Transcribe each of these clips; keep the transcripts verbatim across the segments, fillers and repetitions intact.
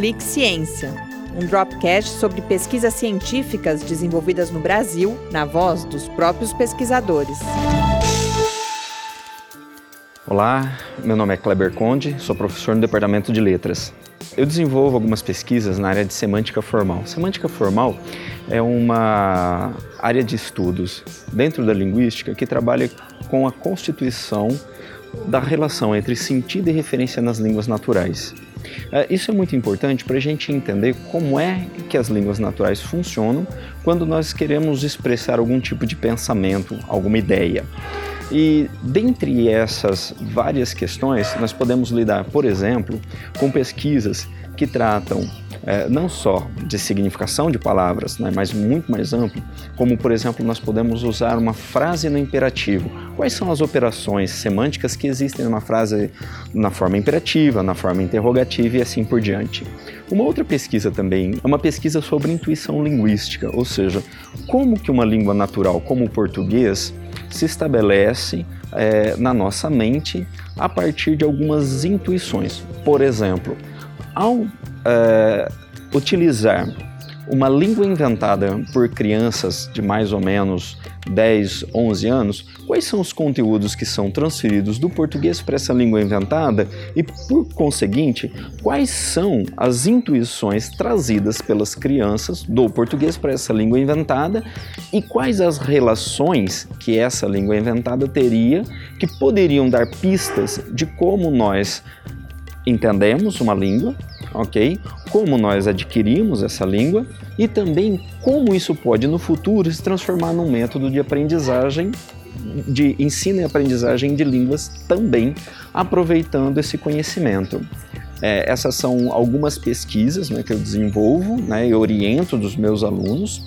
Clique Ciência, um Dropcast sobre pesquisas científicas desenvolvidas no Brasil, na voz dos próprios pesquisadores. Olá, meu nome é Kleber Conde, sou professor no Departamento de Letras. Eu desenvolvo algumas pesquisas na área de semântica formal. Semântica formal é uma área de estudos dentro da linguística que trabalha com a constituição da relação entre sentido e referência nas línguas naturais. Isso é muito importante para a gente entender como é que as línguas naturais funcionam quando nós queremos expressar algum tipo de pensamento, alguma ideia. E dentre essas várias questões, nós podemos lidar, por exemplo, com pesquisas que tratam é, não só de significação de palavras, né, mas muito mais amplo, como, por exemplo, nós podemos usar uma frase no imperativo. Quais são as operações semânticas que existem numa frase na forma imperativa, na forma interrogativa e assim por diante. Uma outra pesquisa também é uma pesquisa sobre intuição linguística, ou seja, como que uma língua natural como o português se estabelece é, na nossa mente a partir de algumas intuições. Por exemplo, ao é, utilizar uma língua inventada por crianças de mais ou menos dez, onze anos, quais são os conteúdos que são transferidos do português para essa língua inventada e, por conseguinte, quais são as intuições trazidas pelas crianças do português para essa língua inventada e quais as relações que essa língua inventada teria que poderiam dar pistas de como nós entendemos uma língua, ok? Como nós adquirimos essa língua e também como isso pode no futuro se transformar num método de aprendizagem, de ensino e aprendizagem de línguas também, aproveitando esse conhecimento. É, essas são algumas pesquisas, né, que eu desenvolvo, né, e oriento dos meus alunos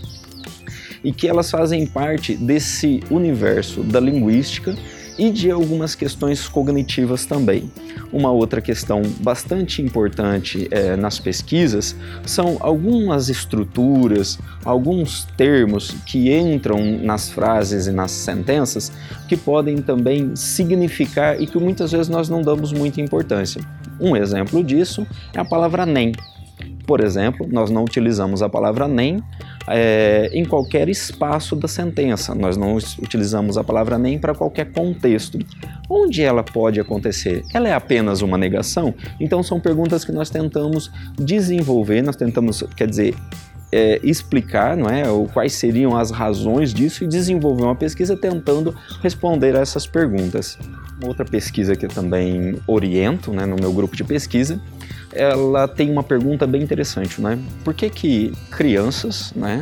e que elas fazem parte desse universo da linguística e de algumas questões cognitivas também. Uma outra questão bastante importante é, nas pesquisas são algumas estruturas, alguns termos que entram nas frases e nas sentenças que podem também significar e que muitas vezes nós não damos muita importância. Um exemplo disso é a palavra nem. Por exemplo, nós não utilizamos a palavra nem é, em qualquer espaço da sentença. Nós não utilizamos a palavra nem para qualquer contexto. Onde ela pode acontecer? Ela é apenas uma negação? Então são perguntas que nós tentamos desenvolver, nós tentamos, quer dizer, é, explicar, não é, ou quais seriam as razões disso e desenvolver uma pesquisa tentando responder a essas perguntas. Outra pesquisa que eu também oriento, né, no meu grupo de pesquisa, ela tem uma pergunta bem interessante, né? Por que que crianças, né,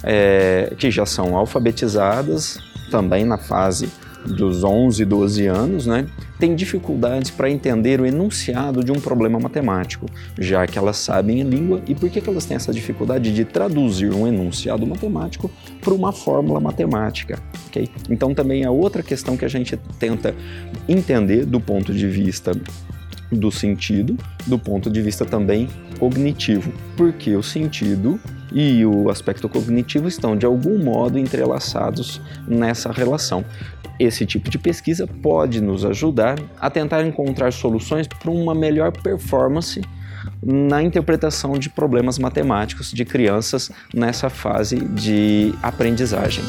é, que já são alfabetizadas, também na fase dos onze, doze anos, né, têm dificuldades para entender o enunciado de um problema matemático, já que elas sabem a língua, e por que que elas têm essa dificuldade de traduzir um enunciado matemático para uma fórmula matemática, ok? Então também é outra questão que a gente tenta entender do ponto de vista do sentido, do ponto de vista também cognitivo, porque o sentido e o aspecto cognitivo estão de algum modo entrelaçados nessa relação. Esse tipo de pesquisa pode nos ajudar a tentar encontrar soluções para uma melhor performance na interpretação de problemas matemáticos de crianças nessa fase de aprendizagem.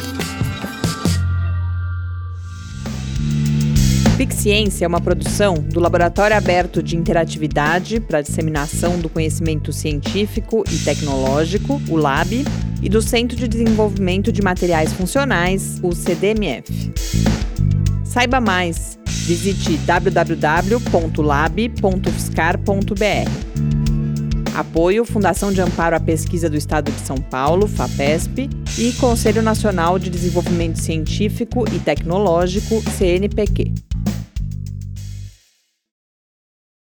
Clique Ciência é uma produção do Laboratório Aberto de Interatividade para a Disseminação do Conhecimento Científico e Tecnológico, o LAB, e do Centro de Desenvolvimento de Materiais Funcionais, o C D M F. Saiba mais, visite w w w ponto lab ponto u f s c a r ponto b r. Apoio Fundação de Amparo à Pesquisa do Estado de São Paulo, FAPESP, e Conselho Nacional de Desenvolvimento Científico e Tecnológico, C N Pq.